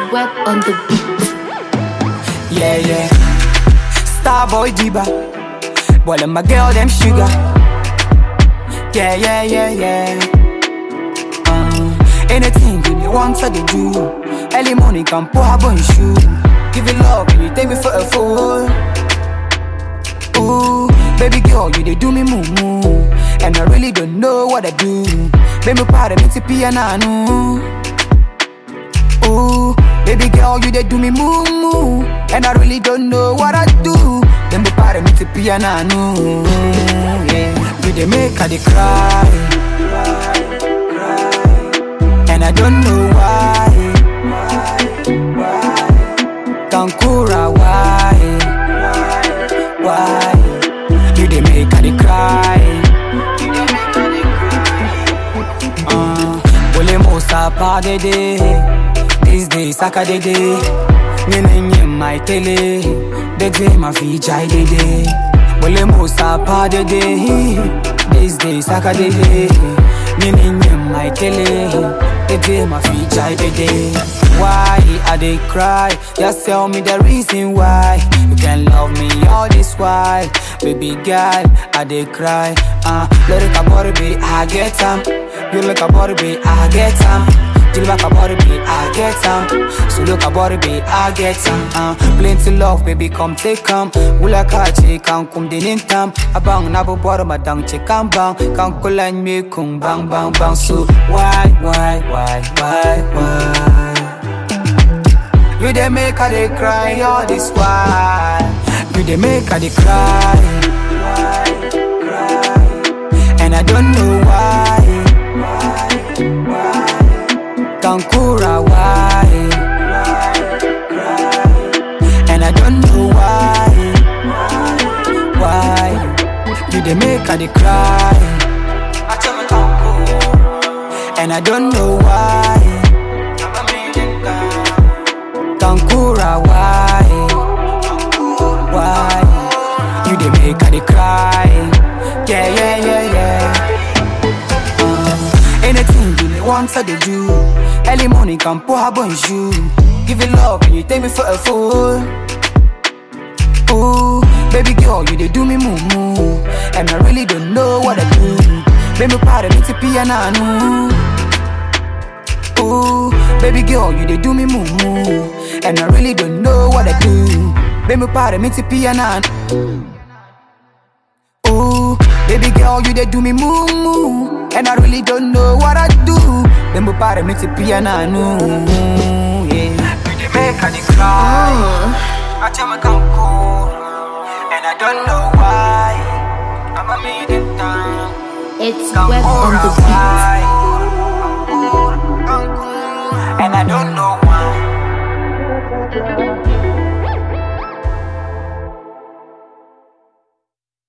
Web on the beat. Yeah, yeah. Starboy Diba. Boy, my girl, them sugar. Yeah, yeah, yeah, yeah. Anything you want to do. Early morning, come pour her bun shoe. Give it love, you take me for a fool. Ooh, baby girl, you they do me moo moo. And I really don't know what I do. Baby, part of me to piano. Ooh, baby girl, you they do me moo moo. And I really don't know what I do. Then be part of me to piano. Yeah, you they make her they cry. And I don't know why. Kankura, why? You they make her they cry. Ole mosa pa de de. These days saka de de. Nyenye my tele. De de ma fi jai de de. Ole mosa pa de de. These days saka de de. Nyenye my tele. De de ma fi jai de de. Why I dey cry? Just tell me the reason why. You can't love me all this while. Baby girl, I dey cry. Look a body, baby, I get some. You look a body, baby, I get some. You look a body, baby, I get some. So look a body, baby, I get some. Plenty love, baby, come take come. Wula kache, come din tam. Abang nabo boro madang che come bang. Come kulan me kung bang bang bang. So why? You dey make her dey cry all this while. You dey make her dey cry. And I don't know why. Kankura, why? And I don't know why. You dey make her dey cry. And I don't know why. Kankura, why? You dey make her dey cry. Yeah, yeah, yeah, yeah. Anything you want to do. Early morning, come pour her bun shoe. Give it love and you take me for a fool. Ooh, baby girl, you they do me moo moo. And I really don't know what I do. Baby, part of me to piano. Ooh, baby girl, you they do me moo moo. And I really don't know what I do. Baby, part of me to piano. Ooh, baby girl, you they do me moo moo. And I really don't know what I do. Baby, part of me to piano. Yeah, you they make her cry. I tell me come cool. And I don't know why. I'm a medium time. It's Web on the beat.